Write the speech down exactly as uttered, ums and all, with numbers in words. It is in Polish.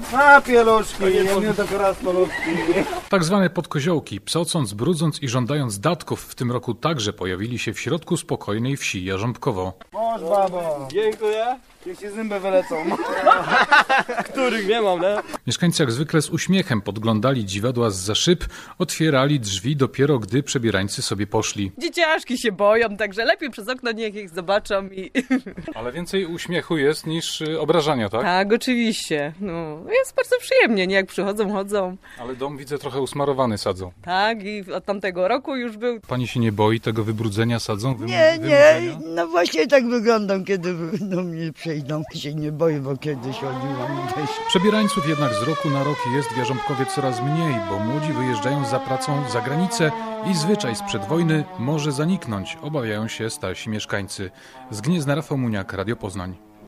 A, pieluszki, nie tylko raz pieluszki. Tak zwane podkoziołki, psocąc, brudząc i żądając datków, w tym roku także pojawili się w środku spokojnej wsi Jarząbkowo. Moż, babo. Dziękuję. Niech ci zęby wylecą. Których nie mam, nie? Mieszkańcy jak zwykle z uśmiechem podglądali dziwadła zza szyb, otwierali drzwi dopiero gdy przebierańcy sobie poszli. Dzieciaszki się boją, także lepiej przez okno niech ich zobaczą i... Ale więcej uśmiechu jest niż y, obrażania, tak? Tak, oczywiście. No, jest bardzo przyjemnie, nie? Jak przychodzą, chodzą. Ale dom widzę trochę usmarowany sadzą. Tak, i od tamtego roku już był. Pani się nie boi tego wybrudzenia sadzą? Wym- Nie, nie, wymudzenia? no właśnie tak wyglądam, kiedy do mnie przyjdą. Się nie boję, bo kiedyś chodziłam też. Przebierańców jednak z roku na rok jest w Jarząbkowie coraz mniej, bo młodzi wyjeżdżają za pracą za granicę i zwyczaj sprzed wojny może zaniknąć, obawiają się starsi mieszkańcy. Z Gniezna Rafał Muniak, Radio Poznań.